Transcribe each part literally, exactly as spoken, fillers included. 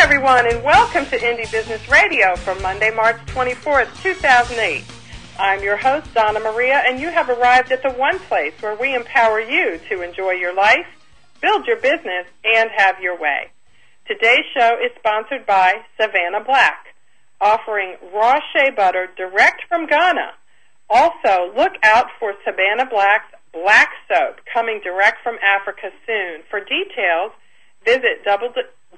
everyone, and welcome to Indie Business Radio for Monday, March twenty-fourth, two thousand eight. I'm your host, Donna Maria, and you have arrived at the one place where we empower you to enjoy your life, build your business, and have your way. Today's show is sponsored by Savannah Black, offering raw shea butter direct from Ghana. Also, look out for Savannah Black's Black Soap coming direct from Africa soon. For details, visit w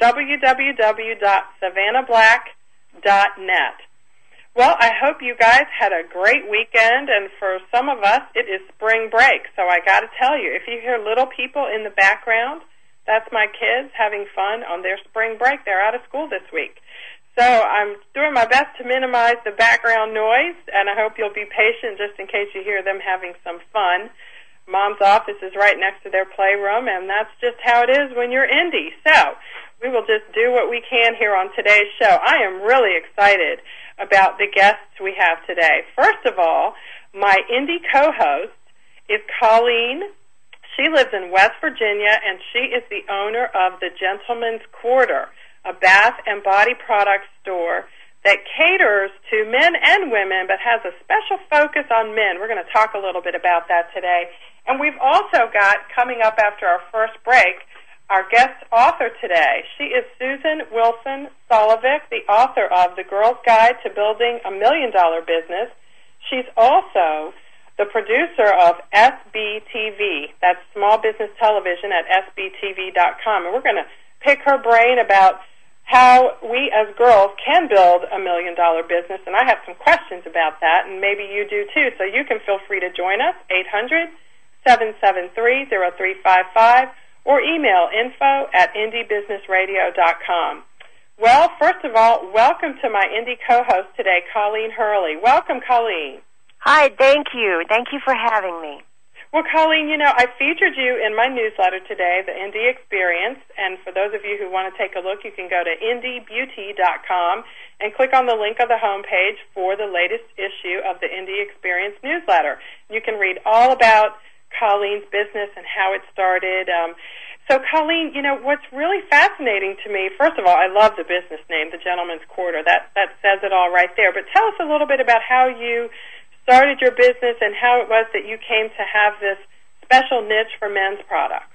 w w dot savannah black dot net. Well, I hope you guys had a great weekend, and for some of us, it is spring break. So I got to tell you, if you hear little people in the background, that's my kids having fun on their spring break. They're out of school this week. So I'm doing my best to minimize the background noise, and I hope you'll be patient just in case you hear them having some fun. Mom's office is right next to their playroom, and that's just how it is when you're indie. So we will just do what we can here on today's show. I am really excited about the guests we have today. First of all, my indie co-host is Colleen. She lives in West Virginia, and she is the owner of the Gentleman's Quarter, a bath and body product store that caters to men and women but has a special focus on men. We're going to talk a little bit about that today. And we've also got, coming up after our first break, our guest author today. She is Susan Wilson Solovic, the author of The Girl's Guide to Building a Million Dollar Business. She's also the producer of S B T V, that's Small Business Television at S B T V dot com. And we're going to pick her brain about how we as girls can build a million-dollar business. And I have some questions about that, and maybe you do too. So you can feel free to join us, eight hundred, seven seven three, zero three five five, or email info at indie business radio dot com. Well, first of all, welcome to my indie co-host today, Colleen Hurley. Welcome, Colleen. Hi, thank you. Thank you for having me. Well, Colleen, you know, I featured you in my newsletter today, The Indie Experience, and for those of you who want to take a look, you can go to indie beauty dot com and click on the link on the homepage for the latest issue of the Indie Experience newsletter. You can read all about Colleen's business and how it started. Um, so, Colleen, you know, what's really fascinating to me, first of all, I love the business name, the Gentleman's Quarter. That, that says it all right there. But tell us a little bit about how you started your business and how it was that you came to have this special niche for men's products.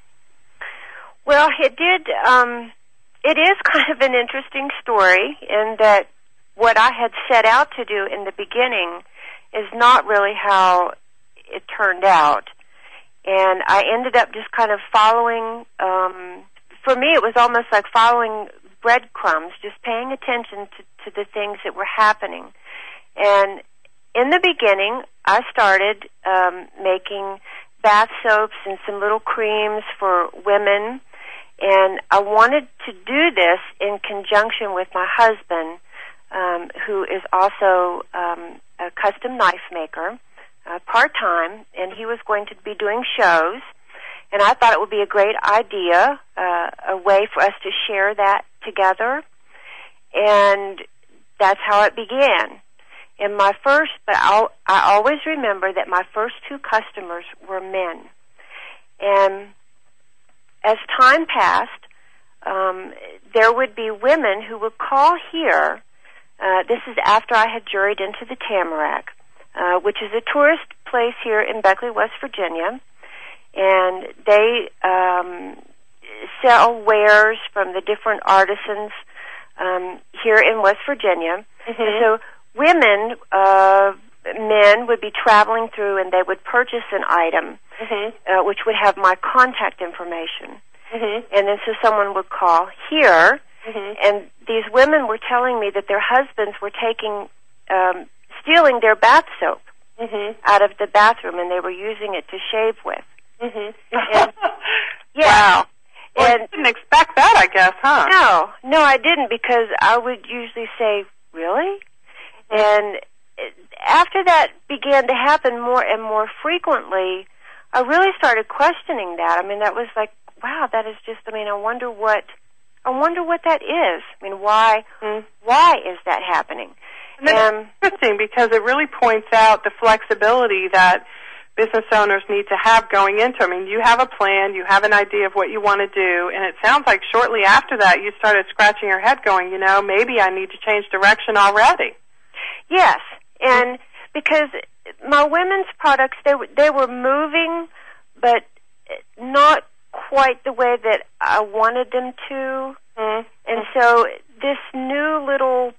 Well, it did, um, it is kind of an interesting story in that what I had set out to do in the beginning is not really how it turned out. And I ended up just kind of following, um, for me it was almost like following breadcrumbs, just paying attention to, to the things that were happening. And in the beginning, I started um, making bath soaps and some little creams for women, and I wanted to do this in conjunction with my husband, um, who is also um, a custom knife maker, uh, part-time, and he was going to be doing shows, and I thought it would be a great idea, uh, a way for us to share that together, and that's how it began. In my first, but I'll, I always remember that my first two customers were men. And as time passed, um, there would be women who would call here. Uh, this is after I had journeyed into the Tamarack, uh, which is a tourist place here in Beckley, West Virginia. And they um, sell wares from the different artisans um, here in West Virginia. Mm-hmm. And so women, uh, men would be traveling through and they would purchase an item, mm-hmm. uh, which would have my contact information. Mm-hmm. And then so someone would call here, mm-hmm. and these women were telling me that their husbands were taking, um, stealing their bath soap mm-hmm. out of the bathroom, and they were using it to shave with. Mm-hmm. And, yeah. Wow. Well, and you didn't expect that, I guess, huh? No, no, I didn't, because I would usually say, really? And after that began to happen more and more frequently, I really started questioning that. I mean, that was like, wow, that is just, I mean, I wonder what, I wonder what that is. I mean, why, mm. why is that happening? And that's um, interesting, because it really points out the flexibility that business owners need to have going into? I mean, you have a plan, you have an idea of what you want to do, and it sounds like shortly after that you started scratching your head going, you know, maybe I need to change direction already. Yes, and because my women's products, they, they were moving, but not quite the way that I wanted them to. Mm-hmm. And so this new little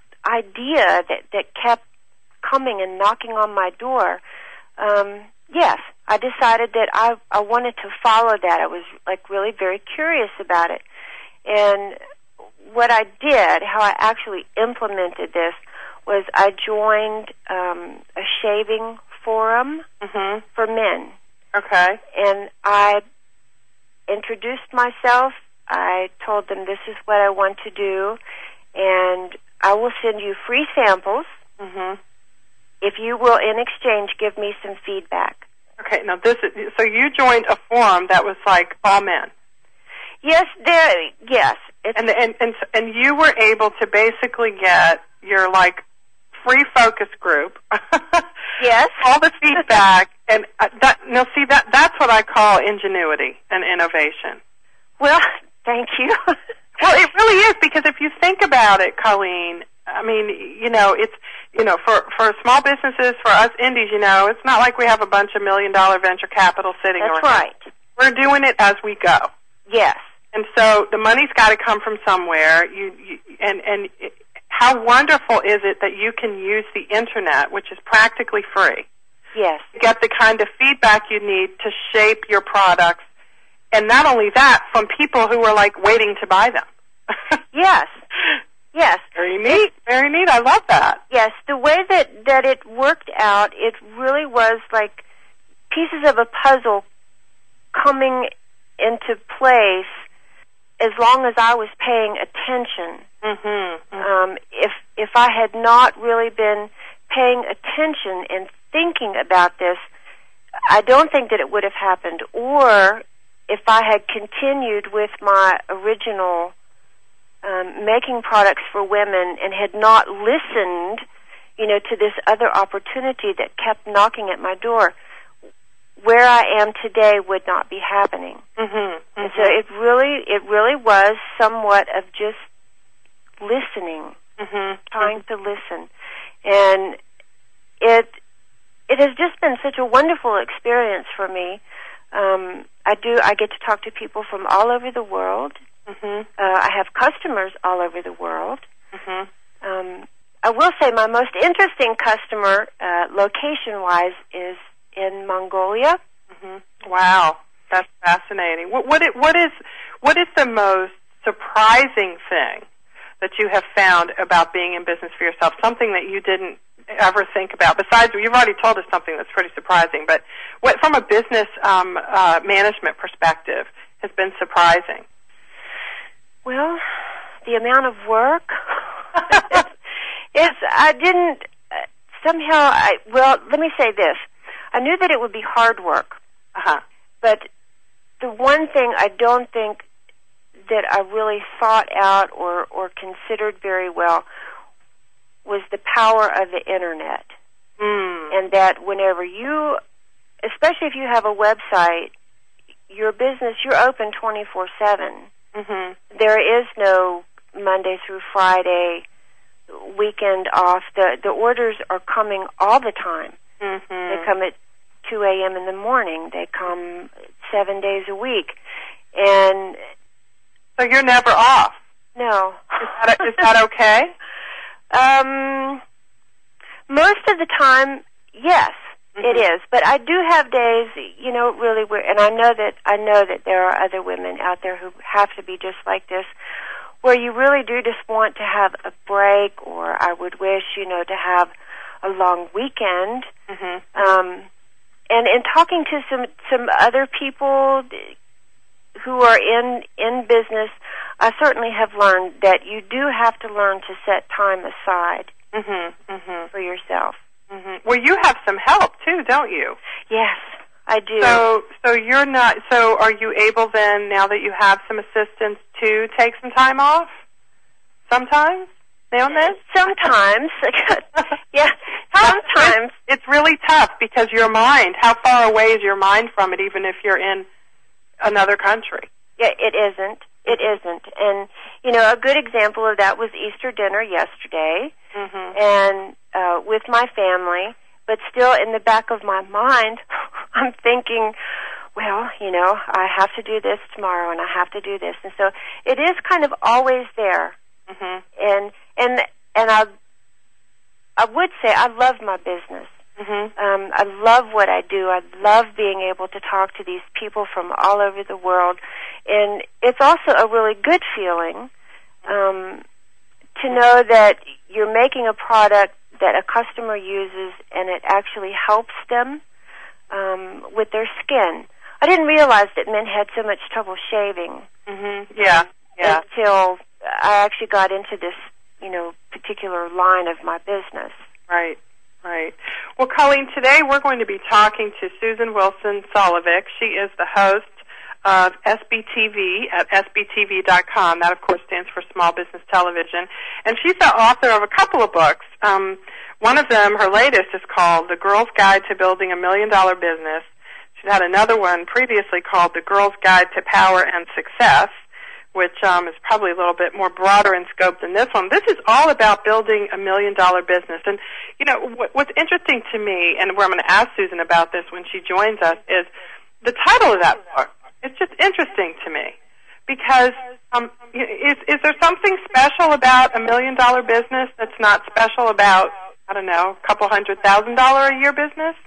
idea that, that kept coming and knocking on my door, um, yes, I decided that I, I wanted to follow that. I was like really very curious about it. And what I did, how I actually implemented this, was I joined um, a shaving forum mm-hmm. for men. Okay. And I introduced myself. I told them this is what I want to do, and I will send you free samples mm-hmm. if you will, in exchange, give me some feedback. Okay. Now this is, so you joined a forum that was like all men. Yes, there. Yes. It's, and and and and you were able to basically get your like free focus group. Yes. All the feedback, and uh, that, no, see, that that's what I call ingenuity and innovation. Well, thank you. Well, it really is, because if you think about it, Colleen, I mean, you know, it's, you know, for, for small businesses, for us indies, you know, it's not like we have a bunch of million dollar venture capital sitting around. That's right. We're doing it as we go. Yes. And so the money's got to come from somewhere. You, you and and it, how wonderful is it that you can use the internet, which is practically free. Yes. To get the kind of feedback you need to shape your products, and not only that, from people who are like waiting to buy them. Yes. Yes. Very neat. Very neat. I love that. Yes. The way that, that it worked out, it really was like pieces of a puzzle coming into place as long as I was paying attention. Mm-hmm. Mm-hmm. Um, if if I had not really been paying attention and thinking about this, I don't think that it would have happened. Or if I had continued with my original um, making products for women and had not listened, you know, to this other opportunity that kept knocking at my door, where I am today would not be happening. Mm-hmm. Mm-hmm. And so it really, it really was somewhat of just listening, mm-hmm. trying to listen, and it it has just been such a wonderful experience for me. Um, I do. I get to talk to people from all over the world. Mm-hmm. Uh, I have customers all over the world. Mm-hmm. Um, I will say my most interesting customer, uh, location-wise, is in Mongolia. Mm-hmm. Wow, that's fascinating. What, what, it, what is what is the most surprising thing that you have found about being in business for yourself? Something that you didn't ever think about. Besides, you've already told us something that's pretty surprising. But what, from a business um, uh, management perspective, has been surprising? Well, the amount of work. it's, it's. I didn't uh, somehow. I well, let me say this. I knew that it would be hard work, uh-huh. but the one thing I don't think that I really thought out or, or considered very well was the power of the Internet. Mm. And that whenever you, especially if you have a website, your business, you're open twenty-four seven. Mm-hmm. There is no Monday through Friday, weekend off. The, the orders are coming all the time. Mm-hmm. They come at two a.m. in the morning. They come seven days a week. And so you're never off? No. Is that, is that okay? Um, most of the time, yes, mm-hmm. it is. But I do have days, you know, really, where, and I know that I know that there are other women out there who have to be just like this, where you really do just want to have a break, or I would wish, you know, to have a long weekend. Mm-hmm. Um, and in talking to some some other people who are in in business, I certainly have learned that you do have to learn to set time aside mm-hmm, mm-hmm. for yourself. Mm-hmm. Well, you have some help too, don't you? Yes, I do. So, so you're not. So, are you able then, now that you have some assistance, to take some time off? Sometimes, now and then. Sometimes, yeah. Sometimes it's really tough because because your mind, how far away is your mind from it, even if you're in another country? Yeah, it isn't. It isn't. And, you know, a good example of that was Easter dinner yesterday, mm-hmm. and uh, with my family, but still in the back of my mind, I'm thinking, well, you know, I have to do this tomorrow, and I have to do this. And so it is kind of always there. Mm-hmm. And and and I I would say I love my business. Mm-hmm. Um, I love what I do. I love being able to talk to these people from all over the world. And it's also a really good feeling um, to know that you're making a product that a customer uses and it actually helps them um, with their skin. I didn't realize that men had so much trouble shaving. Mm-hmm. Yeah, yeah. Until I actually got into this, you know, particular line of my business. Right. Right. Well, Colleen, today we're going to be talking to Susan Wilson Solovic. She is the host of S B T V at S B T V dot com. That, of course, stands for Small Business Television. And she's the author of a couple of books. Um, one of them, her latest, is called The Girl's Guide to Building a Million Dollar Business. She's had another one previously called The Girl's Guide to Power and Success, which um, is probably a little bit more broader in scope than this one. This is all about building a million-dollar business. And, you know, what, what's interesting to me, and where I'm going to ask Susan about this when she joins us, is the title of that book. It's just interesting to me because um, is, is there something special about a million-dollar business that's not special about, I don't know, a couple hundred thousand dollar a year business?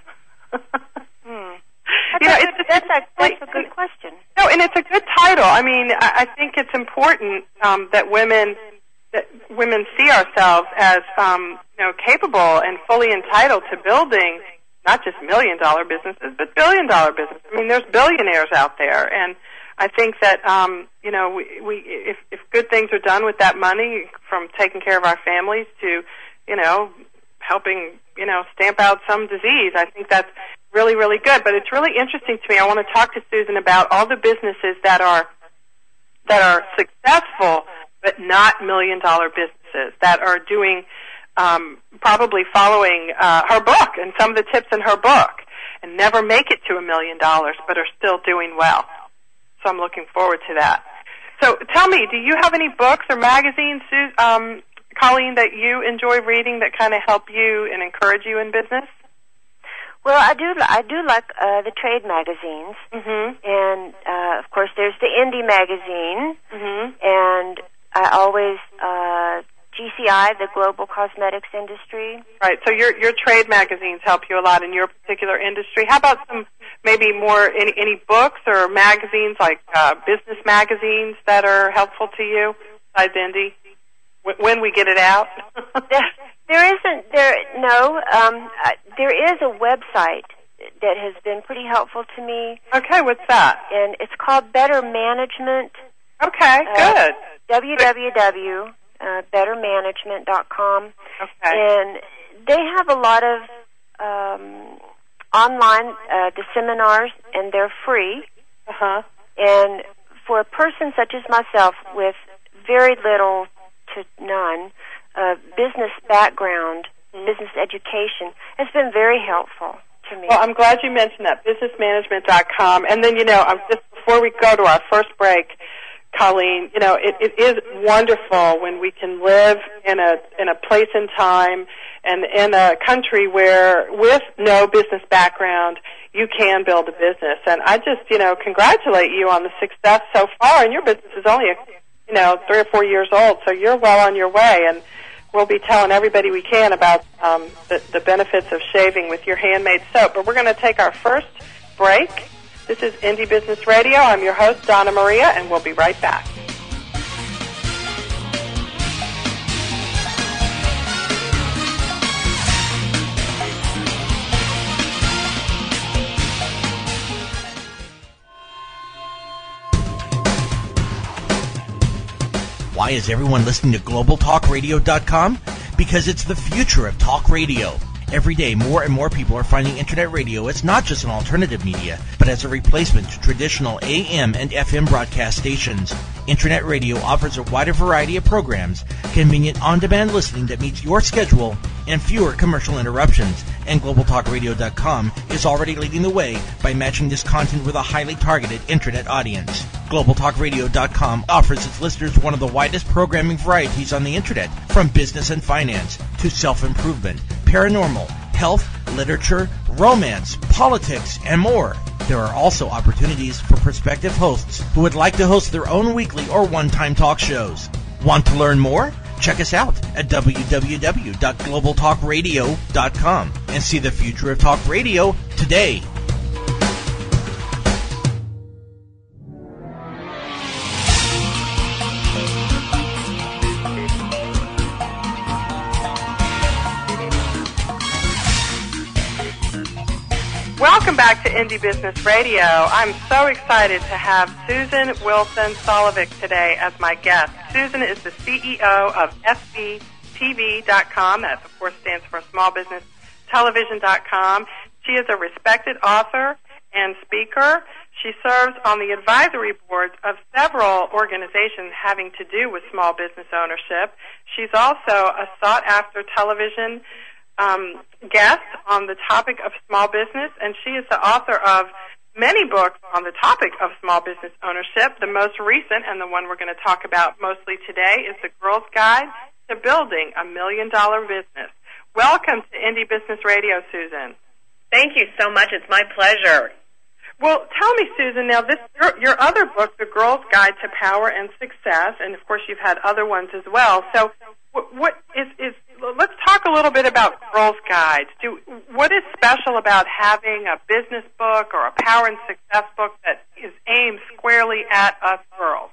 hmm. You know, it's, that's, a, that's a good question. No, and it's a good title. I mean, I, I think it's important um, that women that women see ourselves as um, you know capable and fully entitled to building not just million dollar businesses, but billion dollar businesses. I mean, there's billionaires out there, and I think that um, you know we, we if, if good things are done with that money, from taking care of our families to you know helping you know stamp out some disease, I think that's really, really good. But it's really interesting to me. I want to talk to Susan about all the businesses that are that are successful but not million-dollar businesses, that are doing, um, probably following uh, her book and some of the tips in her book, and never make it to a million dollars but are still doing well. So I'm looking forward to that. So tell me, do you have any books or magazines, um, Colleen, that you enjoy reading that kind of help you and encourage you in business? Well, I do. I do like uh, the trade magazines, mm-hmm. and uh, of course, there's the indie magazine, mm-hmm. and I always uh, G C I, the Global Cosmetics Industry. Right. So your your trade magazines help you a lot in your particular industry. How about some maybe more any any books or magazines like uh, business magazines that are helpful to you besides indie? When we get it out. There isn't there no um, uh, there is a website that has been pretty helpful to me. Okay, what's that? And it's called Better Management. Okay, uh, good. w w w dot better management dot com. Okay. And they have a lot of um, online uh, the seminars, and they're free. Uh huh. And for a person such as myself with very little to none uh, business background, business education, has been very helpful to me. Well, I'm glad you mentioned that, business management dot com. And then, you know, I'm just before we go to our first break, Colleen, you know, it, it is wonderful when we can live in a in a place and time and in a country where, with no business background, you can build a business. And I just, you know, congratulate you on the success so far. And your business is only a you know, three or four years old, so you're well on your way, and we'll be telling everybody we can about um, the, the benefits of shaving with your handmade soap. But we're going to take our first break. This is Indie Business Radio. I'm your host, Donna Maria, and we'll be right back. Why is everyone listening to global talk radio dot com? Because it's the future of talk radio. Every day, more and more people are finding internet radio as not just an alternative media, but as a replacement to traditional A M and F M broadcast stations. Internet Radio offers a wider variety of programs, convenient on-demand listening that meets your schedule, and fewer commercial interruptions. And Global Talk Radio dot com is already leading the way by matching this content with a highly targeted Internet audience. Global Talk Radio dot com offers its listeners one of the widest programming varieties on the Internet, from business and finance to self-improvement, paranormal, health, literature, romance, politics, and more. There are also opportunities for prospective hosts who would like to host their own weekly or one-time talk shows. Want to learn more? Check us out at w w w dot global talk radio dot com and see the future of talk radio today. Welcome back to Indie Business Radio. I'm so excited to have Susan Wilson Solovic today as my guest. Susan is the C E O of S B T V dot com. That, of course, stands for Small Business Television dot com. She is a respected author and speaker. She serves on the advisory boards of several organizations having to do with small business ownership. She's also a sought-after television Um, guest on the topic of small business, and she is the author of many books on the topic of small business ownership. The most recent, and the one we're going to talk about mostly today, is The Girl's Guide to Building a Million Dollar Business. Welcome to Indie Business Radio, Susan. Thank you so much. It's my pleasure. Well, tell me, Susan, now this your, your other book, The Girl's Guide to Power and Success, and of course you've had other ones as well. So what, what is, is let's talk a little bit about Girl's Guide. Do, what is special about having a business book or a power and success book that is aimed squarely at us girls?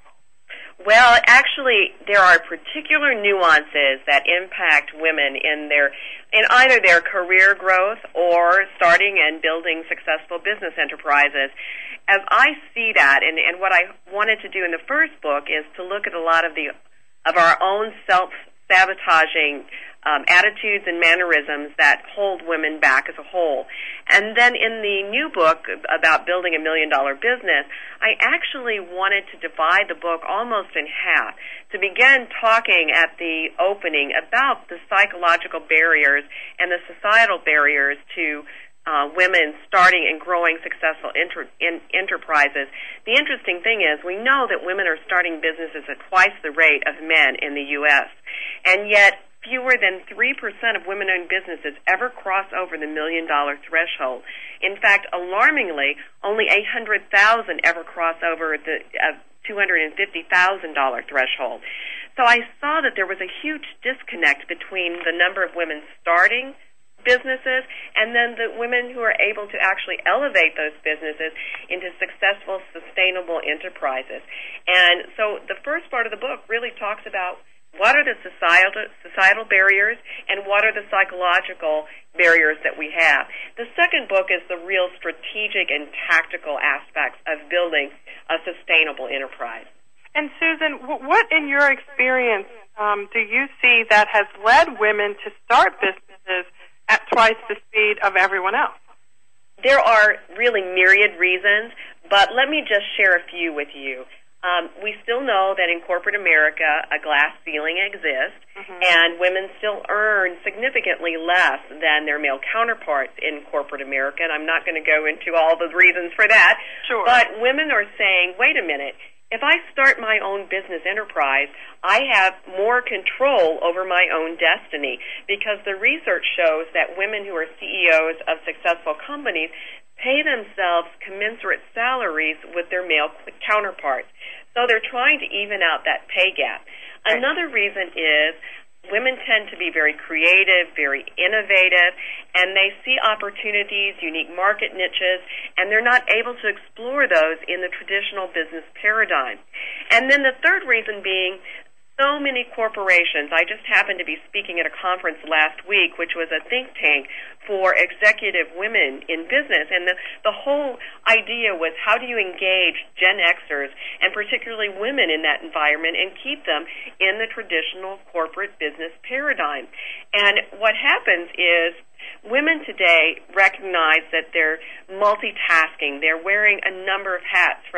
Well, actually, there are particular nuances that impact women in their in either their career growth or starting and building successful business enterprises. As I see that, and, and what I wanted to do in the first book is to look at a lot of the of our own self-sabotaging Um, attitudes and mannerisms that hold women back as a whole. And then in the new book about building a million-dollar business, I actually wanted to divide the book almost in half, to begin talking at the opening about the psychological barriers and the societal barriers to uh, women starting and growing successful inter- in enterprises. The interesting thing is we know that women are starting businesses at twice the rate of men in the U S, and yet fewer than three percent of women-owned businesses ever cross over the million-dollar threshold. In fact, alarmingly, only eight hundred thousand ever cross over the uh, two hundred fifty thousand dollars threshold. So I saw that there was a huge disconnect between the number of women starting businesses and then the women who are able to actually elevate those businesses into successful, sustainable enterprises. And so the first part of the book really talks about what are the societal, societal barriers and what are the psychological barriers that we have. The second book is the real strategic and tactical aspects of building a sustainable enterprise. And Susan, what in your experience um, do you see that has led women to start businesses at twice the speed of everyone else? There are really myriad reasons, but let me just share a few with you. Um, we still know that in corporate America, a glass ceiling exists, mm-hmm. and women still earn significantly less than their male counterparts in corporate America, and I'm not going to go into all the reasons for that. Sure. But women are saying, wait a minute, if I start my own business enterprise, I have more control over my own destiny, because the research shows that women who are C E Os of successful companies pay themselves commensurate salaries with their male counterparts. So they're trying to even out that pay gap. Right. Another reason is women tend to be very creative, very innovative, and they see opportunities, unique market niches, and they're not able to explore those in the traditional business paradigm. And then the third reason being so many corporations. I just happened to be speaking at a conference last week, which was a think tank for executive women in business, and the, the whole idea was how do you engage Gen Xers, and particularly women in that environment, and keep them in the traditional corporate business paradigm. And what happens is women today recognize that they're multitasking. They're wearing a number of hats, from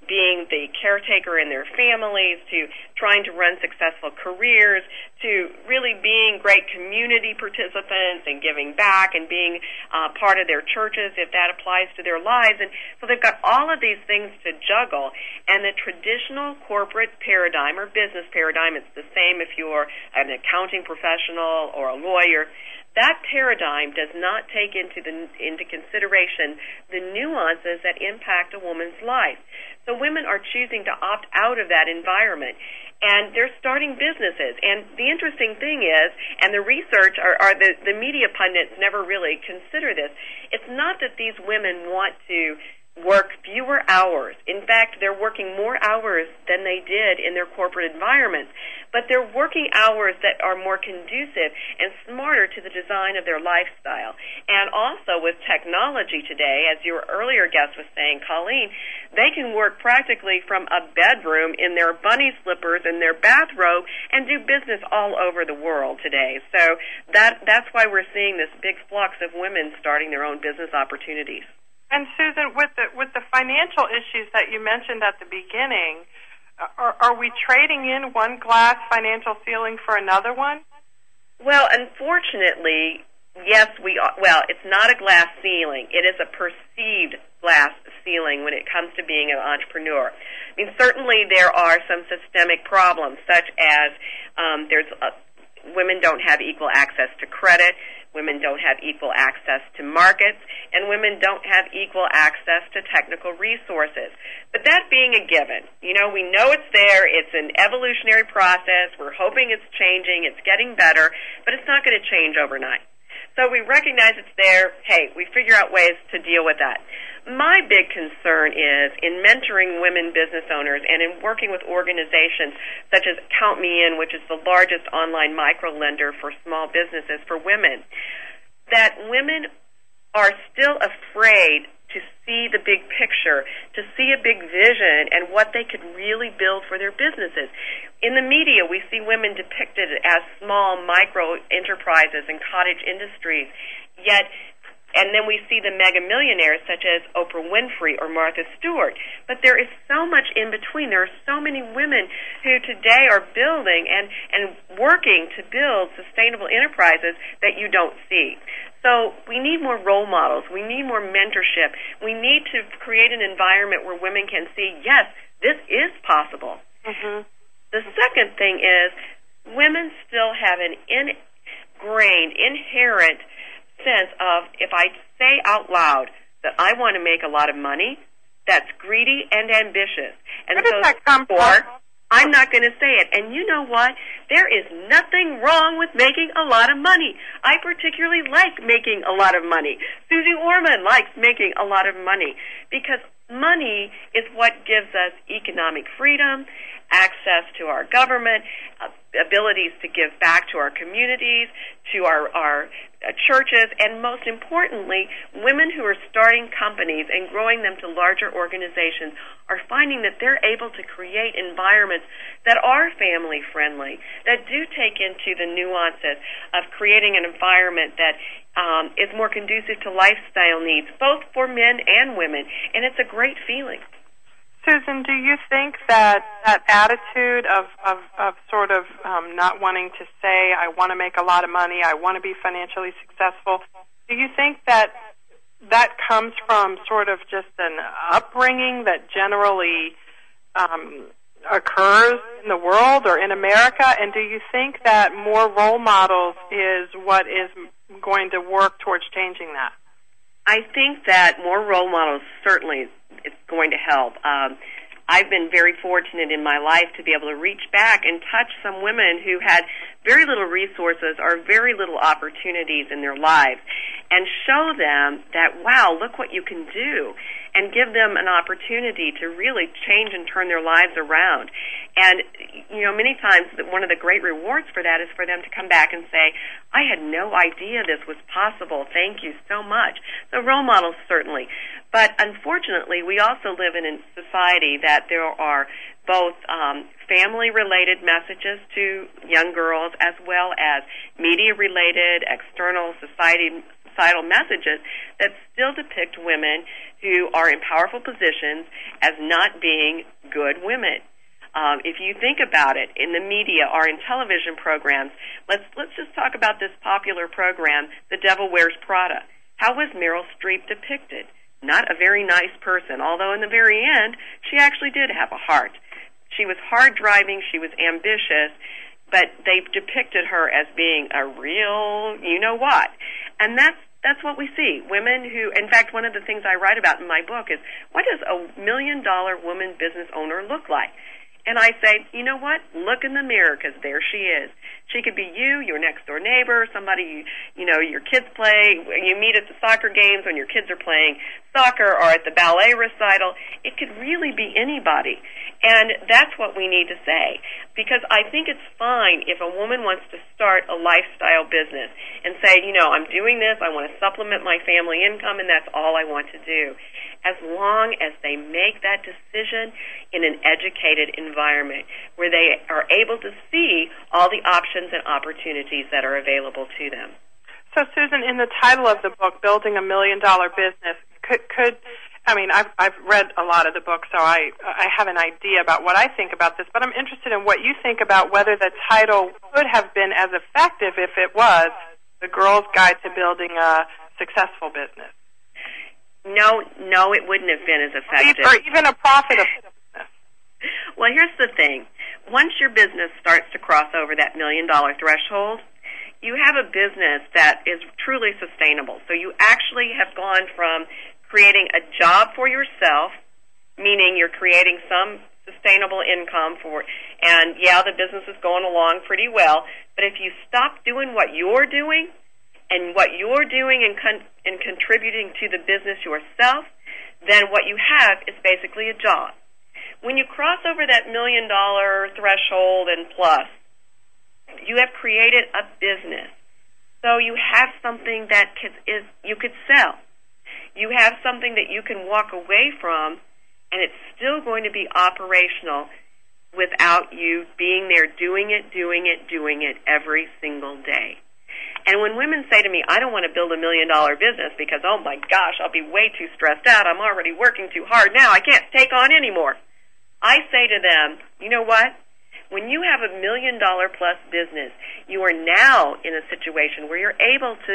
being the caretaker in their families, to trying to run successful careers, to really being great community participants and giving back and being uh, part of their churches if that applies to their lives. And so they've got all of these things to juggle. And the traditional corporate paradigm or business paradigm, it's the same if you're an accounting professional or a lawyer, that paradigm does not take into the, into consideration the nuances that impact a woman's life. So women are choosing to opt out of that environment, and they're starting businesses. And the interesting thing is, and the research, or, or the, the media pundits never really consider this, it's not that these women want to work fewer hours. In fact, they're working more hours than they did in their corporate environments, but they're working hours that are more conducive and smarter to the design of their lifestyle. And also with technology today, as your earlier guest was saying, Colleen, they can work practically from a bedroom in their bunny slippers and their bathrobe and do business all over the world today. So that that's why we're seeing this big flux of women starting their own business opportunities. And Susan, with the with the financial issues that you mentioned at the beginning, are, are we trading in one glass financial ceiling for another one? Well, unfortunately, yes, we are. Well, it's not a glass ceiling. It is a perceived glass ceiling when it comes to being an entrepreneur. I mean, certainly there are some systemic problems, such as um, there's a, women don't have equal access to credit. Women don't have equal access to markets, and women don't have equal access to technical resources. But that being a given, you know, we know it's there. It's an evolutionary process. We're hoping it's changing. It's getting better, but it's not going to change overnight. So we recognize it's there. Hey, we figure out ways to deal with that. My big concern is in mentoring women business owners and in working with organizations such as Count Me In, which is the largest online micro-lender for small businesses for women, that women are still afraid to see the big picture, to see a big vision and what they could really build for their businesses. In the media, we see women depicted as small micro enterprises and cottage industries, yet and then we see the mega millionaires such as Oprah Winfrey or Martha Stewart. But there is so much in between. There are so many women who today are building and, and working to build sustainable enterprises that you don't see. So we need more role models. We need more mentorship. We need to create an environment where women can see, yes, this is possible. Mm-hmm. The second thing is women still have an ingrained, inherent sense of, if I say out loud that I want to make a lot of money, that's greedy and ambitious. And Where does so that come therefore, from? I'm not going to say it. And you know what? There is nothing wrong with making a lot of money. I particularly like making a lot of money. Susie Orman likes making a lot of money because money is what gives us economic freedom, access to our government, uh, abilities to give back to our communities, to our, our uh, churches, and most importantly, women who are starting companies and growing them to larger organizations are finding that they're able to create environments that are family-friendly, that do take into the nuances of creating an environment that um, is more conducive to lifestyle needs, both for men and women, and it's a great feeling. Susan, do you think that that attitude of, of, of sort of um, not wanting to say, I want to make a lot of money, I want to be financially successful, do you think that that comes from sort of just an upbringing that generally um, occurs in the world or in America? And do you think that more role models is what is going to work towards changing that? I think that more role models certainly is going to help. Um, I've been very fortunate in my life to be able to reach back and touch some women who had very little resources or very little opportunities in their lives and show them that, wow, look what you can do, and give them an opportunity to really change and turn their lives around. And, you know, many times one of the great rewards for that is for them to come back and say, I had no idea this was possible. Thank you so much. So role models, certainly. But unfortunately, we also live in a society that there are both um, family-related messages to young girls as well as media-related, external society societal messages that still depict women who are in powerful positions as not being good women. Um, if you think about it, in the media or in television programs, let's let's just talk about this popular program, The Devil Wears Prada. How was Meryl Streep depicted? Not a very nice person, although in the very end, she actually did have a heart. She was hard-driving, she was ambitious, but they depicted her as being a real you-know-what. And that's That's what we see. Women who, in fact, one of the things I write about in my book is, what does a million-dollar woman business owner look like? And I say, you know what? Look in the mirror, because there she is. She could be you, your next-door neighbor, somebody, you, you know, your kids play, you meet at the soccer games when your kids are playing soccer or at the ballet recital. It could really be anybody. And that's what we need to say, because I think it's fine if a woman wants to start a lifestyle business and say, you know, I'm doing this, I want to supplement my family income, and that's all I want to do. As long as they make that decision in an educated environment where they are able to see all the options and opportunities that are available to them. So, Susan, in the title of the book, Building a Million Dollar Business, could, could I mean, I've, I've read a lot of the book, so I, I have an idea about what I think about this, but I'm interested in what you think about whether the title could have been as effective if it was The Girl's Guide to Building a Successful Business. No, no, it wouldn't have been as effective. Or even a profitable business. Well, here's the thing. Once your business starts to cross over that million-dollar threshold, you have a business that is truly sustainable. So you actually have gone from creating a job for yourself, meaning you're creating some sustainable income for, and yeah, the business is going along pretty well, but if you stop doing what you're doing, and what you're doing and, con- and contributing to the business yourself, then what you have is basically a job. When you cross over that million-dollar threshold and plus, you have created a business. So you have something that could, is you could sell. You have something that you can walk away from, and it's still going to be operational without you being there doing it, doing it, doing it every single day. And when women say to me, I don't want to build a million-dollar business because, oh, my gosh, I'll be way too stressed out. I'm already working too hard now. I can't take on anymore. I say to them, you know what? When you have a million-dollar-plus business, you are now in a situation where you're able to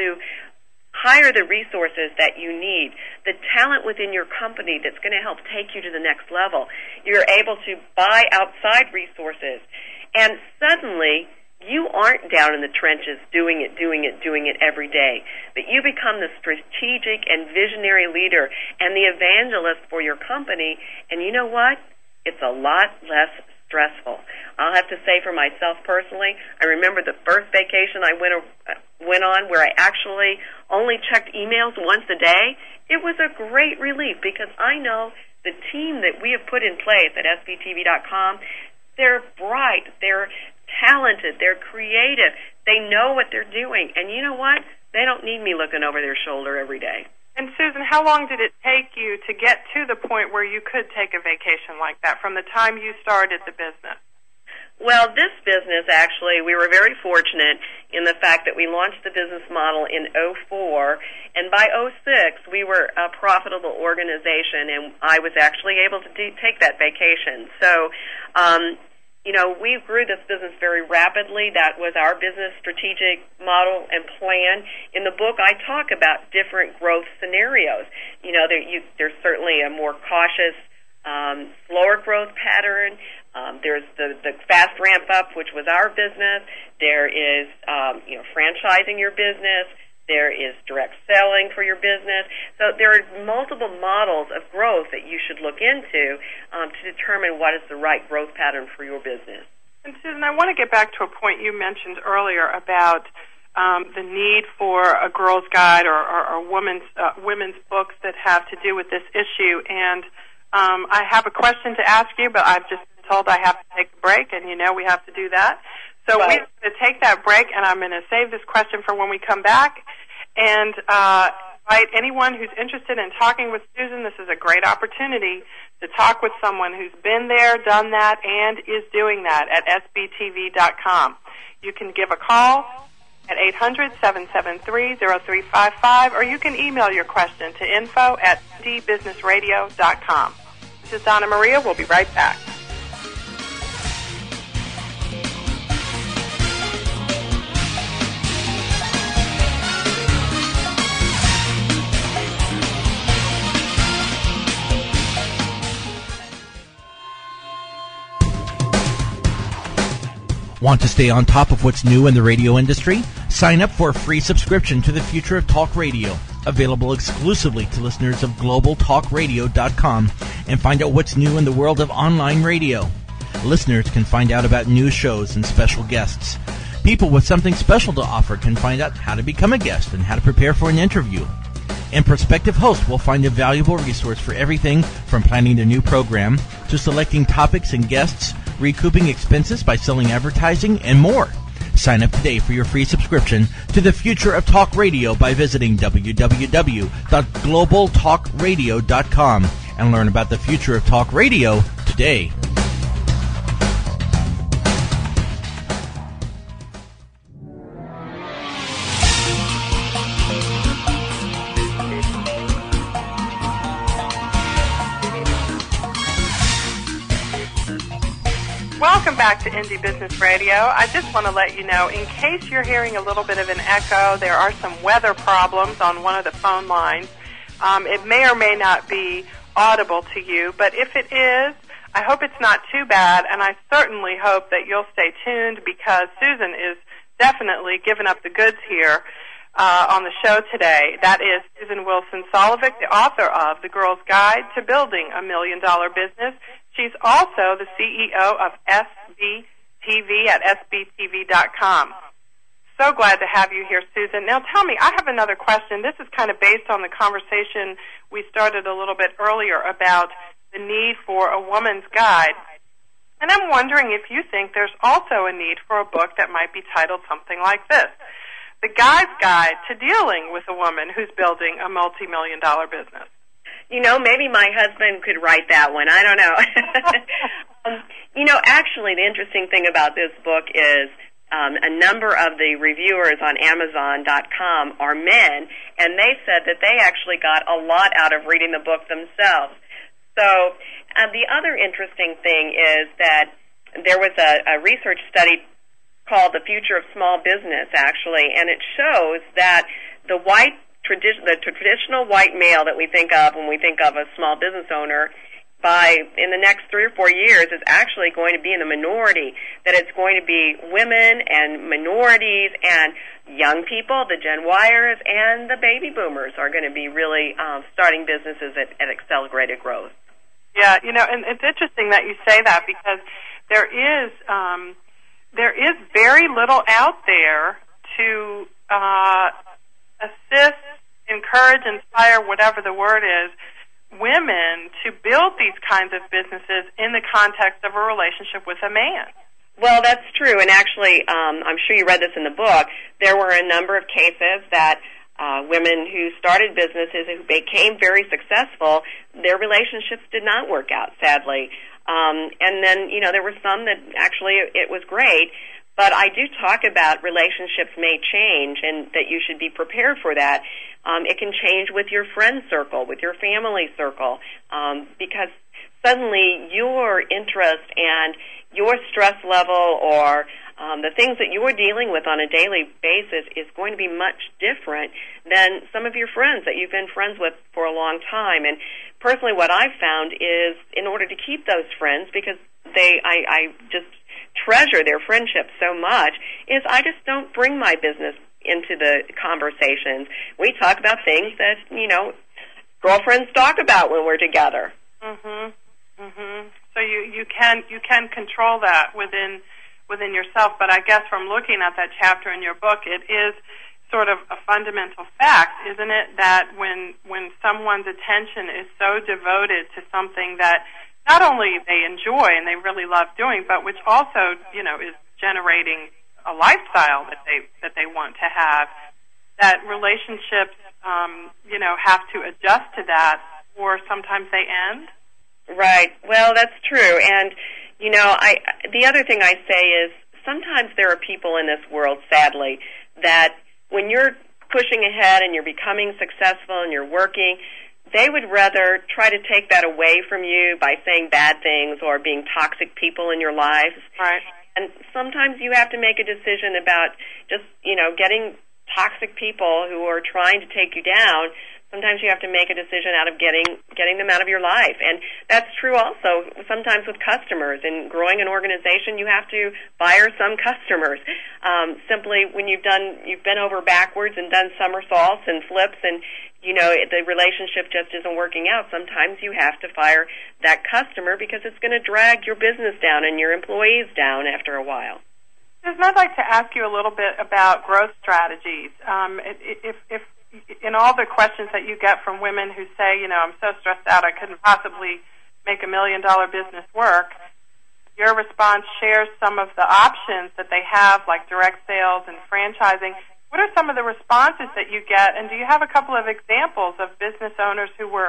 hire the resources that you need, the talent within your company that's going to help take you to the next level. You're able to buy outside resources. And suddenly, you aren't down in the trenches doing it, doing it, doing it every day, but you become the strategic and visionary leader and the evangelist for your company, and you know what? It's a lot less stressful. I'll have to say for myself personally, I remember the first vacation I went, went on where I actually only checked emails once a day. It was a great relief because I know the team that we have put in place at S B T V dot com, they're bright, they're talented, they're creative, they know what they're doing, and you know what? They don't need me looking over their shoulder every day. And Susan, how long did it take you to get to the point where you could take a vacation like that from the time you started the business? Well, this business, actually, we were very fortunate in the fact that we launched the business model in oh four, and by oh six, we were a profitable organization, and I was actually able to do, take that vacation. So, um, you know, we grew this business very rapidly. That was our business strategic model and plan. In the book, I talk about different growth scenarios. You know, there, you, there's certainly a more cautious, um, slower growth pattern. Um, there's the, the fast ramp up, which was our business. There is, um, you know, franchising your business. There is direct selling for your business. So there are multiple models of growth that you should look into um, to determine what is the right growth pattern for your business. And Susan, I want to get back to a point you mentioned earlier about um, the need for a girl's guide or, or, or women's, uh, women's books that have to do with this issue. And um, I have a question to ask you, but I've just been told I have to take a break, and you know we have to do that. So right. We're going to take that break, and I'm going to save this question for when we come back. And uh, invite anyone who's interested in talking with Susan. This is a great opportunity to talk with someone who's been there, done that, and is doing that at S B T V dot com. You can give a call at eight hundred, seven seven three, zero three five five, or you can email your question to info at d business radio dot com. This is Donna Maria. We'll be right back. Want to stay on top of what's new in the radio industry? Sign up for a free subscription to the Future of Talk Radio, available exclusively to listeners of global talk radio dot com, and find out what's new in the world of online radio. Listeners can find out about new shows and special guests. People with something special to offer can find out how to become a guest and how to prepare for an interview. And prospective hosts will find a valuable resource for everything from planning their new program to selecting topics and guests, recouping expenses by selling advertising, and more. Sign up today for your free subscription to the Future of Talk Radio by visiting w w w dot global talk radio dot com and learn about the future of talk radio today. Welcome back to Indie Business Radio. I just want to let you know, in case you're hearing a little bit of an echo, there are some weather problems on one of the phone lines. Um, it may or may not be audible to you, but if it is, I hope it's not too bad, and I certainly hope that you'll stay tuned because Susan is definitely giving up the goods here uh, on the show today. That is Susan Wilson Solovic, the author of The Girl's Guide to Building a Million Dollar Business. She's also the C E O of S B T V at S B T V dot com. So glad to have you here, Susan. Now tell me, I have another question. This is kind of based on the conversation we started a little bit earlier about the need for a woman's guide. And I'm wondering if you think there's also a need for a book that might be titled something like this: The Guy's Guide to Dealing with a Woman Who's Building a Multi-Million Dollar Business. You know, maybe my husband could write that one. I don't know. um, you know, actually, the interesting thing about this book is um, a number of the reviewers on Amazon dot com are men, and they said that they actually got a lot out of reading the book themselves. So uh, the other interesting thing is that there was a, a research study called The Future of Small Business, actually, and it shows that the white Tradi- the traditional white male that we think of when we think of a small business owner, by in the next three or four years is actually going to be in the minority, that it's going to be women and minorities and young people, the Gen Yers, and the baby boomers are going to be really um, starting businesses at, at accelerated growth. Yeah, you know, and it's interesting that you say that because there is um, there is very little out there to uh, assist, encourage, inspire, whatever the word is, women to build these kinds of businesses in the context of a relationship with a man. Well, that's true, and actually, um, I'm sure you read this in the book, there were a number of cases that uh, women who started businesses who became very successful, their relationships did not work out, sadly. Um, and then, you know, there were some that actually it was great, but I do talk about relationships may change and that you should be prepared for that. Um, it can change with your friend circle, with your family circle, um, because suddenly your interest and your stress level or um, the things that you're dealing with on a daily basis is going to be much different than some of your friends that you've been friends with for a long time. And personally what I've found is in order to keep those friends, because they, I, I just treasure their friendship so much, is I just don't bring my business into the conversations. We talk about things that, you know, girlfriends talk about when we're together. Mhm. Mhm. So you you can you can control that within within yourself, but I guess from looking at that chapter in your book, it is sort of a fundamental fact, isn't it, that when when someone's attention is so devoted to something that not only they enjoy and they really love doing, but which also, you know, is generating a lifestyle that they that they want to have, that relationships, um, you know, have to adjust to that, or sometimes they end. Right. Well, that's true. And, you know, I the other thing I say is sometimes there are people in this world, sadly, that when you're pushing ahead and you're becoming successful and you're working, they would rather try to take that away from you by saying bad things or being toxic people in your lives. Right. And sometimes you have to make a decision about just, you know, getting toxic people who are trying to take you down. Sometimes you have to make a decision out of getting getting them out of your life. And that's true also sometimes with customers. In growing an organization, you have to fire some customers. Um, simply when you've done you've been over backwards and done somersaults and flips and, you know, the relationship just isn't working out, sometimes you have to fire that customer because it's going to drag your business down and your employees down after a while. Susan, I'd like to ask you a little bit about growth strategies. Um, if, if in all the questions that you get from women who say, you know, I'm so stressed out I couldn't possibly make a million-dollar business work, your response shares some of the options that they have, like direct sales and franchising. What are some of the responses that you get, and do you have a couple of examples of business owners who were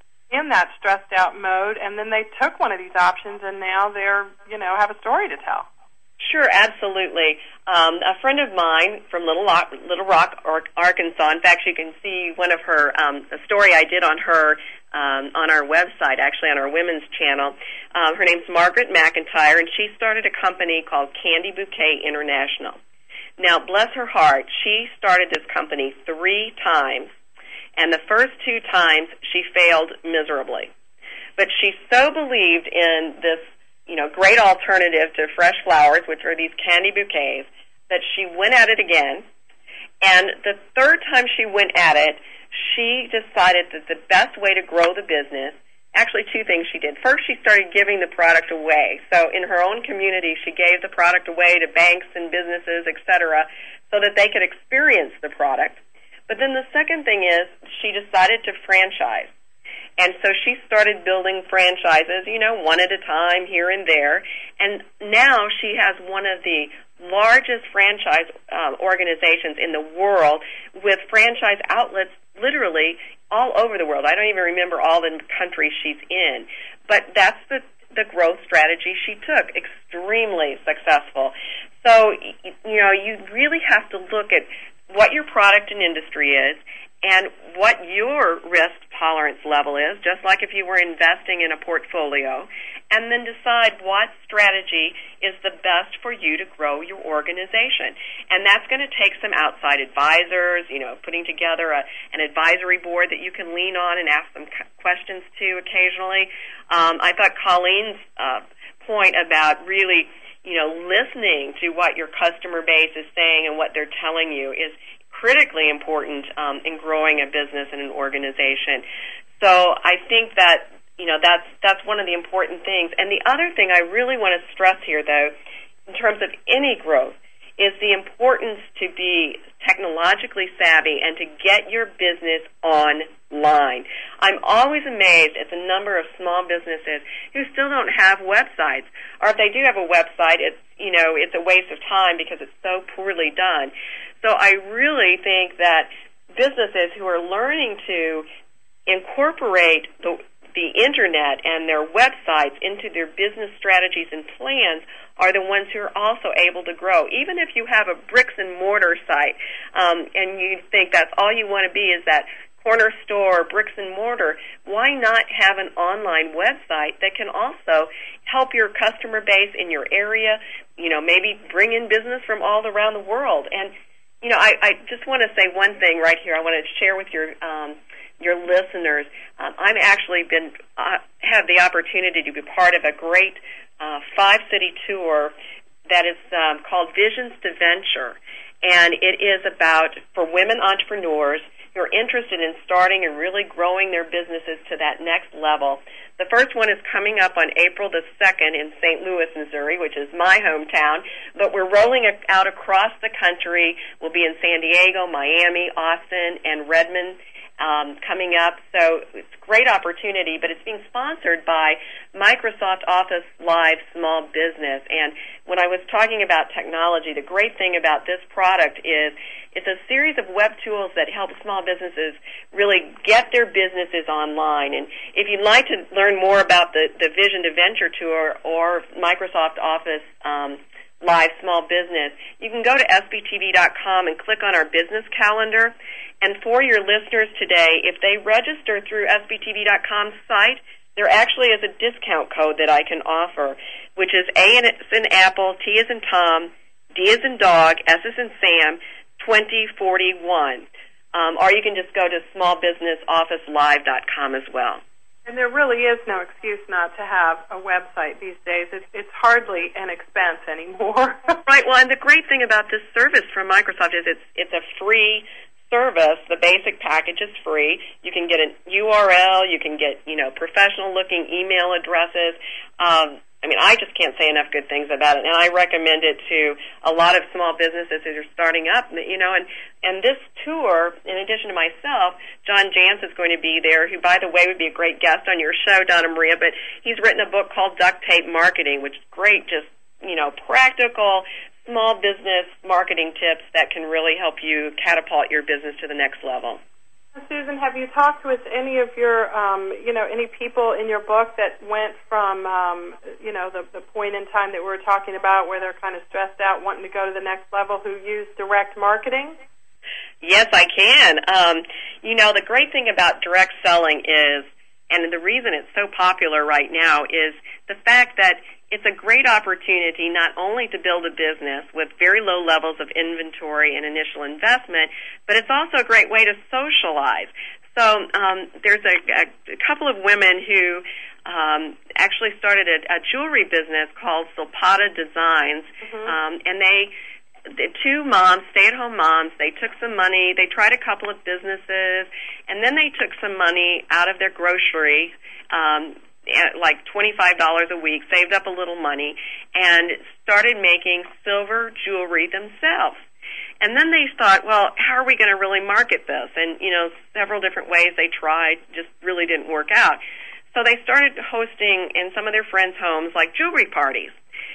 in that stressed-out mode, and then they took one of these options, and now they're, you know, have a story to tell? Sure, absolutely. Um, a friend of mine from Little Rock, Little Rock, Arkansas. In fact, you can see one of her um, a story I did on her um, on our website, actually on our women's channel. Um, her name's Margaret McIntyre, and she started a company called Candy Bouquet International. Now, bless her heart, she started this company three times, and the first two times she failed miserably. But she so believed in this, you know, great alternative to fresh flowers, which are these candy bouquets, that she went at it again. And the third time she went at it, she decided that the best way to grow the business, actually two things she did. First, she started giving the product away. So in her own community, she gave the product away to banks and businesses, et cetera, so that they could experience the product. But then the second thing is she decided to franchise. And so she started building franchises, you know, one at a time here and there. And now she has one of the largest franchise uh, organizations in the world with franchise outlets literally all over the world. I don't even remember all the countries she's in. But that's the, the growth strategy she took, extremely successful. So, you know, you really have to look at what your product and industry is and what your risk tolerance level is, just like if you were investing in a portfolio, and then decide what strategy is the best for you to grow your organization. And that's going to take some outside advisors, you know, putting together a, an advisory board that you can lean on and ask them questions to occasionally. Um, I thought Colleen's uh, point about really, you know, listening to what your customer base is saying and what they're telling you is critically important um, in growing a business and an organization. So I think that, you know, that's that's one of the important things. And the other thing I really want to stress here, though, in terms of any growth, is the importance to be technologically savvy and to get your business online. I'm always amazed at the number of small businesses who still don't have websites, or if they do have a website, it's, you know, it's a waste of time because it's so poorly done. So I really think that businesses who are learning to incorporate the, the Internet and their websites into their business strategies and plans are the ones who are also able to grow. Even if you have a bricks and mortar site um, and you think that's all you want to be is that corner store, bricks and mortar, why not have an online website that can also help your customer base in your area, you know, maybe bring in business from all around the world? And you know, I, I just want to say one thing right here. I want to share with your um, your listeners. Um, I'm actually been uh, have the opportunity to be part of a great uh, five-city tour that is um, called Visions to Venture, and it is about for women entrepreneurs who are interested in starting and really growing their businesses to that next level. The first one is coming up on April the second in Saint Louis, Missouri, which is my hometown, but we're rolling out across the country. We'll be in San Diego, Miami, Austin, and Redmond um, coming up. So it's a great opportunity, but it's being sponsored by Microsoft Office Live Small Business. And when I was talking about technology, the great thing about this product is it's a series of web tools that help small businesses really get their businesses online. And if you'd like to learn more about the, the Vision to Venture Tour or Microsoft Office um, Live Small Business, you can go to S B T V dot com and click on our business calendar. And for your listeners today, if they register through S B T V dot com's site, there actually is a discount code that I can offer, which is A as in Apple, T as in Tom, D as in Dog, S as in Sam, twenty forty-one. Um, or you can just go to small business office live dot com as well. And there really is no excuse not to have a website these days. It's, it's hardly an expense anymore. Right. Well, and the great thing about this service from Microsoft is it's it's a free service. The basic package is free. You can get a U R L. You can get, you know, professional-looking email addresses. Um, I mean, I just can't say enough good things about it, and I recommend it to a lot of small businesses as you're starting up. You know, and and this tour, in addition to myself, John Jantsch is going to be there, who, by the way, would be a great guest on your show, Donna Maria. But he's written a book called Duct Tape Marketing, which is great, just, you know, practical small business marketing tips that can really help you catapult your business to the next level. Susan, have you talked with any of your, um, you know, any people in your book that went from, um, you know, the, the point in time that we were talking about where they're kind of stressed out, wanting to go to the next level, who use direct marketing? Yes, I can. Um, you know, the great thing about direct selling is, and the reason it's so popular right now, is the fact that it's a great opportunity not only to build a business with very low levels of inventory and initial investment, but it's also a great way to socialize. So um, there's a, a, a couple of women who um, actually started a, a jewelry business called Silpada Designs, mm-hmm. um, and they, the two moms, stay-at-home moms, they took some money, they tried a couple of businesses, and then they took some money out of their grocery, um, like twenty-five dollars a week, saved up a little money, and started making silver jewelry themselves. And then they thought, well, how are we going to really market this? And, you know, several different ways they tried, just really didn't work out. So they started hosting in some of their friends' homes, like, jewelry parties.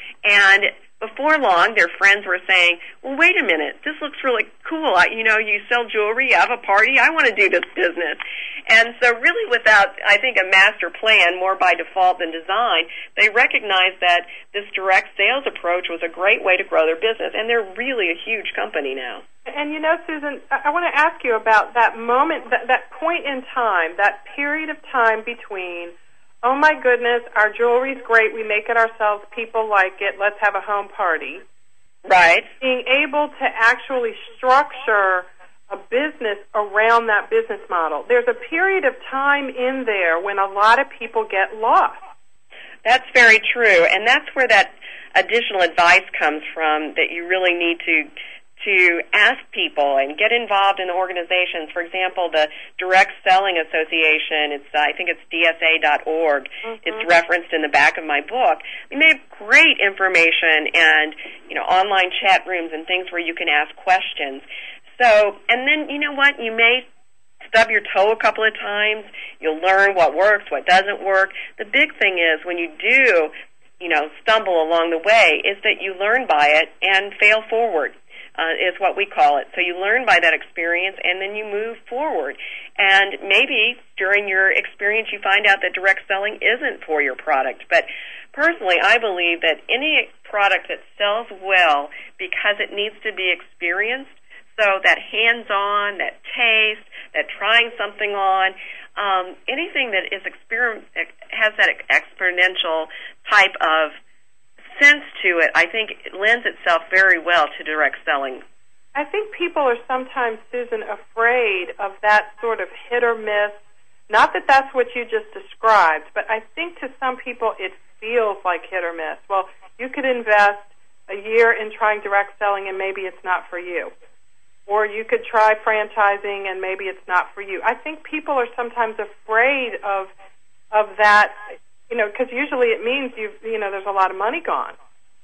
And before long, their friends were saying, well, wait a minute, this looks really cool. I, you know, you sell jewelry, you have a party, I want to do this business. And so really without, I think, a master plan, more by default than design, they recognized that this direct sales approach was a great way to grow their business, and they're really a huge company now. And, you know, Susan, I want to ask you about that moment, that, that point in time, that period of time between, oh, my goodness, our jewelry's great, we make it ourselves, people like it, let's have a home party. Right. Being able to actually structure a business around that business model. There's a period of time in there when a lot of people get lost. That's very true, and that's where that additional advice comes from, that you really need to to ask people and get involved in organizations. For example, the Direct Selling Association, it's uh, I think it's D S A dot org. Mm-hmm. It's referenced in the back of my book. They have great information and, you know, online chat rooms and things where you can ask questions. So, and then, you know what, you may stub your toe a couple of times. You'll learn what works, what doesn't work. The big thing is when you do, you know, stumble along the way, is that you learn by it and fail forward. Uh, is what we call it. So you learn by that experience, and then you move forward. And maybe during your experience you find out that direct selling isn't for your product. But personally, I believe that any product that sells well because it needs to be experienced, so that hands-on, that taste, that trying something on, um, anything that is exper- has that exponential type of sense to it, I think it lends itself very well to direct selling. I think people are sometimes, Susan, afraid of that sort of hit or miss. Not that that's what you just described, but I think to some people it feels like hit or miss. Well, you could invest a year in trying direct selling and maybe it's not for you. Or you could try franchising and maybe it's not for you. I think people are sometimes afraid of of that. You know, because usually it means you you know there's a lot of money gone.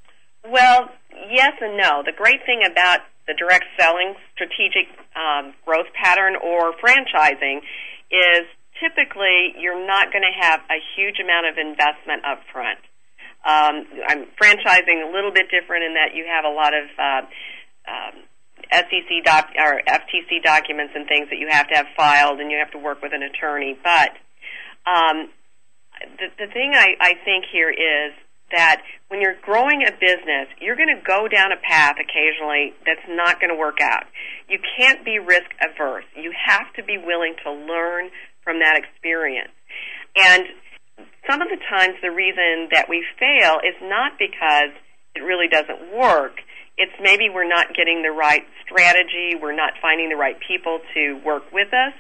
Well, yes and no. The great thing about the direct selling strategic um, growth pattern or franchising is typically you're not going to have a huge amount of investment up front. Um, I'm franchising a little bit different in that you have a lot of uh, um, S E C doc or F T C documents and things that you have to have filed, and you have to work with an attorney, but um, The, the thing I, I think here is that when you're growing a business, you're going to go down a path occasionally that's not going to work out. You can't be risk averse. You have to be willing to learn from that experience. And some of the times the reason that we fail is not because it really doesn't work. It's maybe we're not getting the right strategy, we're not finding the right people to work with us.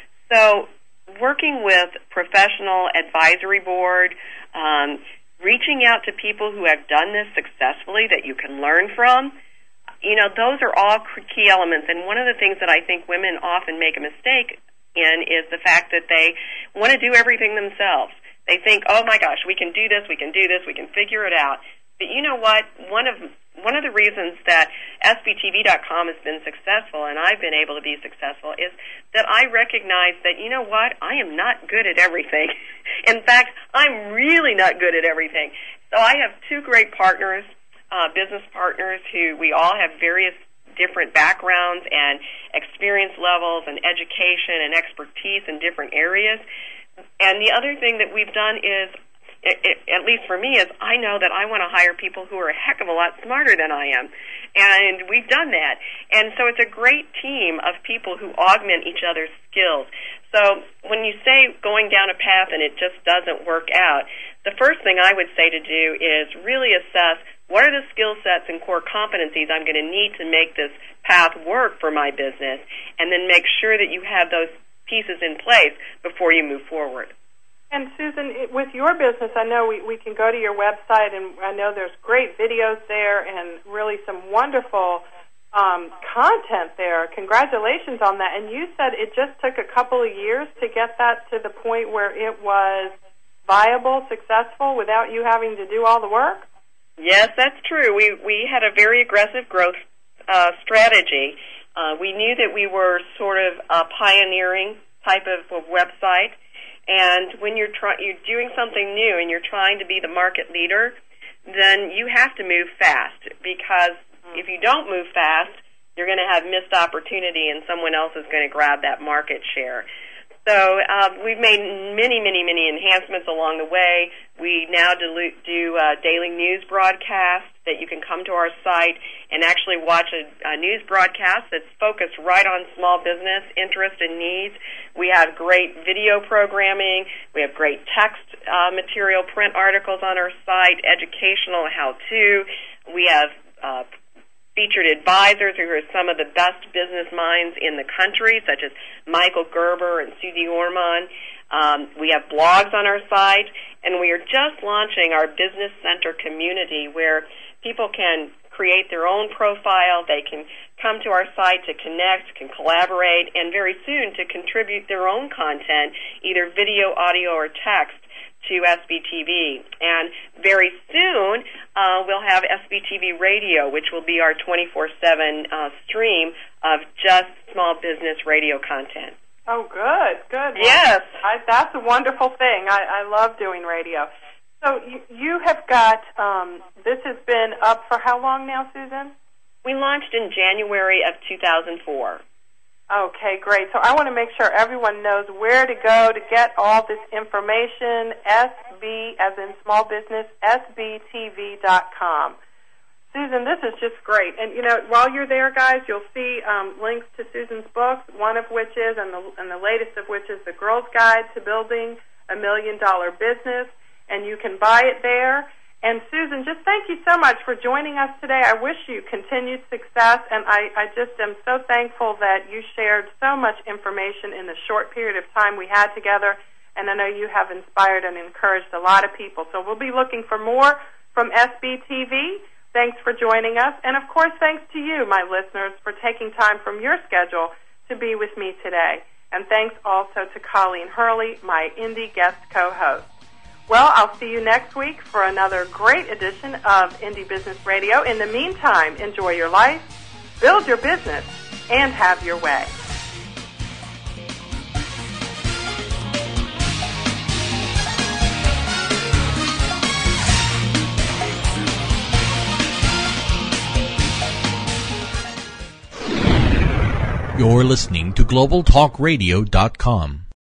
So working with professional advisory board, um, reaching out to people who have done this successfully that you can learn from, you know, those are all key elements. And one of the things that I think women often make a mistake in is the fact that they want to do everything themselves. They think, oh my gosh, we can do this, we can do this, we can figure it out. But you know what? One of one of the reasons that S B T V dot com has been successful and I've been able to be successful is that I recognize that, you know what, I am not good at everything. In fact, I'm really not good at everything. So I have two great partners, uh, business partners who we all have various different backgrounds and experience levels and education and expertise in different areas. And the other thing that we've done is, It, it, at least for me, is I know that I want to hire people who are a heck of a lot smarter than I am. And we've done that. And so it's a great team of people who augment each other's skills. So when you say going down a path and it just doesn't work out, the first thing I would say to do is really assess what are the skill sets and core competencies I'm going to need to make this path work for my business, and then make sure that you have those pieces in place before you move forward. And Susan, with your business, I know we, we can go to your website, and I know there's great videos there and really some wonderful um, content there. Congratulations on that. And you said it just took a couple of years to get that to the point where it was viable, successful, without you having to do all the work? Yes, that's true. We we had a very aggressive growth uh, strategy. Uh, we knew that we were sort of a pioneering type of, of website. And when you're try- you're doing something new and you're trying to be the market leader, then you have to move fast, because if you don't move fast, you're going to have missed opportunity and someone else is going to grab that market share. So uh, we've made many, many, many enhancements along the way. We now do, do uh, daily news broadcasts that you can come to our site and actually watch a, a news broadcast that's focused right on small business interest and needs. We have great video programming. We have great text uh, material, print articles on our site, educational how-to. We have uh, featured advisors who are some of the best business minds in the country, such as Michael Gerber and Susie Orman. Um, we have blogs on our site, and we are just launching our Business Center community, where people can create their own profile. They can come to our site to connect, can collaborate, and very soon to contribute their own content, either video, audio, or text, to S B T V. And very soon uh, we'll have S B T V Radio, which will be our twenty-four seven uh, stream of just small business radio content. Oh, good, good. Yes. Well, I, that's a wonderful thing. I, I love doing radio. So you, you have got, um, this has been up for how long now, Susan? We launched in January of two thousand four. Okay, great. So I want to make sure everyone knows where to go to get all this information. S B, as in small business, S B T V dot com. Susan, this is just great. And, you know, while you're there, guys, you'll see um, links to Susan's books, one of which is, and the, and the latest of which is The Girl's Guide to Building a Million Dollar Business, and you can buy it there. And Susan, just thank you so much for joining us today. I wish you continued success, and I, I just am so thankful that you shared so much information in the short period of time we had together, and I know you have inspired and encouraged a lot of people. So we'll be looking for more from S B T V. Thanks for joining us, and of course, thanks to you, my listeners, for taking time from your schedule to be with me today. And thanks also to Colleen Hurley, my Indie guest co-host. Well, I'll see you next week for another great edition of Indie Business Radio. In the meantime, enjoy your life, build your business, and have your way. You're listening to Global Talk Radio dot com.